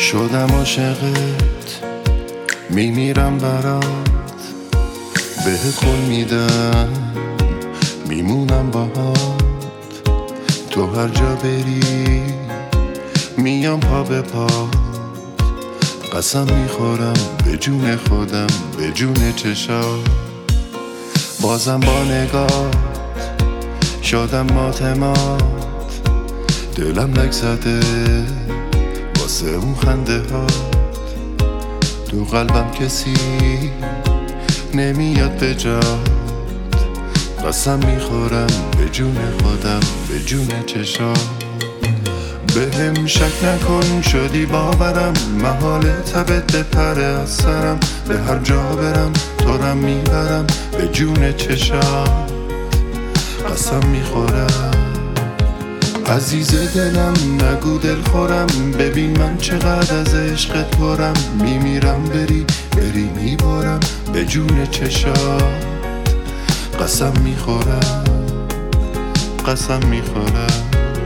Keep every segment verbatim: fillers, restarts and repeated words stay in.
شدم عاشقت، میمیرم برات، بهت قول میدم میمونم باهات. تو هر جا بری میام پا به پا، قسم میخورم به جون خودم به جون چشات. بازم با نگاه شدم ماتمات، دلم لک زده واسه اون خنده هات. تو قلبم کسی نمیاد به جات، قسم میخورم به جون خودم به جون چشات. به هم شک نکن شدی باورم، محال تبت بپره از سرم. به هر جا برم تو رم میبرم به جون چشات. قسم میخورم عزیز دلم، نگو دل خورم. ببین من چقدر از عشقت پرم، میمیرم بری بری میبارم به جون چشات. قسم میخورم قسم میخورم.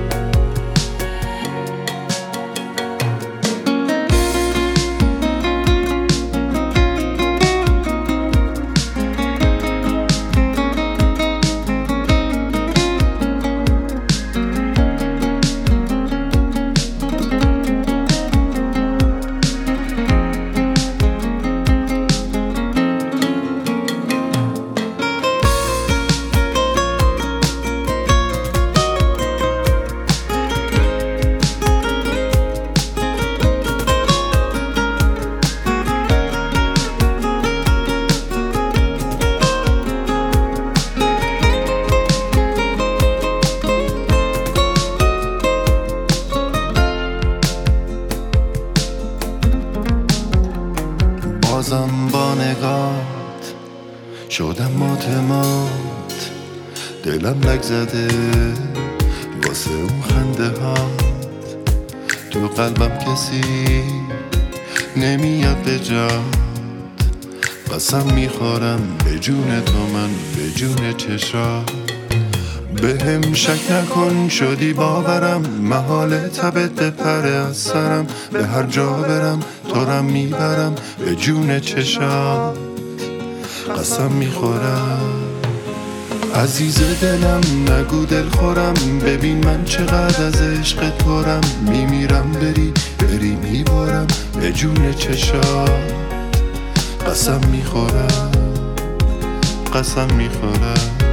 بازم با نگات شدم ماتمات، دلم لک زده واسه اون خنده هات. تو قلبم کسی نمیاد به جات، قسم میخورم به جون تو من به جون چشات. به هم شک نکن شدی باورم، محال تبت بپره از سرم. به هر جا برم تو رم میبرم به جون چشات. قسم میخورم عزیز دلم، نگو دل خورم. ببین من چقدر از عشقت پرم، میمیرم بری بری میبارم به جون چشات. قسم میخورم قسم میخورم.